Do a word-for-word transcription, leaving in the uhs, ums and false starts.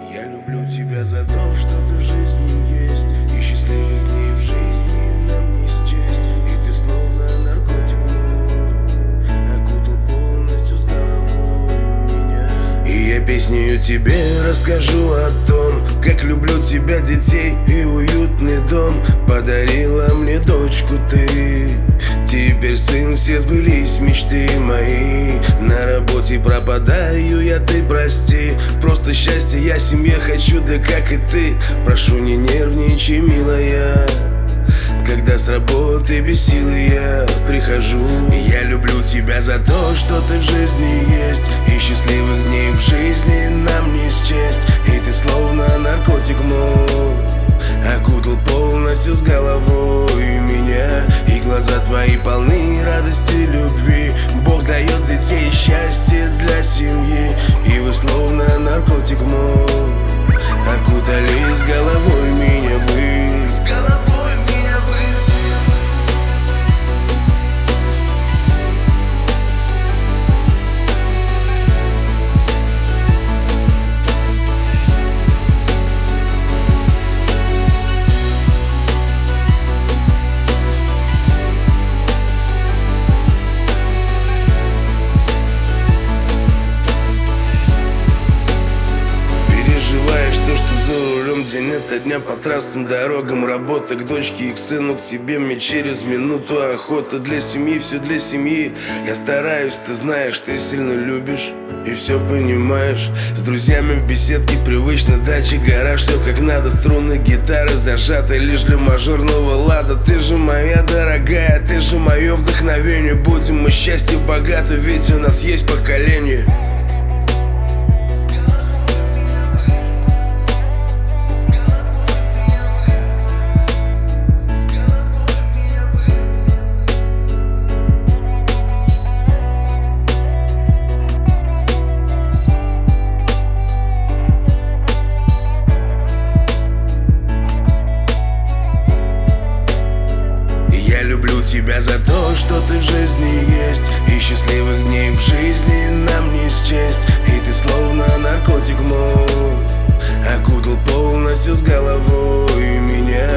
Я люблю тебя за то, что ты в жизни есть, и счастливых дней в жизни нам не счесть. И ты словно наркотик мой, окутал полностью с головой меня. И я песнею тебе расскажу о том, как люблю тебя, детей и уютный дом. Подарила мне дочку ты, теперь, сын, все сбылись мечты мои. На работе пропадаю я, ты прости. Просто счастье я семье хочу, да как и ты. Прошу, не нервничай, милая, когда с работы без силы я прихожу. Я люблю тебя за то, что ты в жизни есть, и счастливых дней в жизни нам не счесть. И ты словно наркотик мой, окутал полностью с головой меня. И глаза твои полны радости, любви. Бог дает детей, счастье для семьи. И вы словно наркотик мой, окутали с головой меня вы. День ото дня по трассам, дорогам, работа к дочке и к сыну, к тебе мне через минуту охота. Для семьи, все для семьи. Я стараюсь, ты знаешь, ты сильно любишь и все понимаешь. С друзьями в беседке, привычно дача, гараж, все как надо. Струны гитары зажаты лишь для мажорного лада. Ты же моя дорогая, ты же мое вдохновение. Будем мы счастье богаты, ведь у нас есть поколение. Я люблю тебя за то, что ты в жизни есть, и счастливых дней в жизни нам не счесть. И ты словно наркотик мой, окутал полностью с головой меня.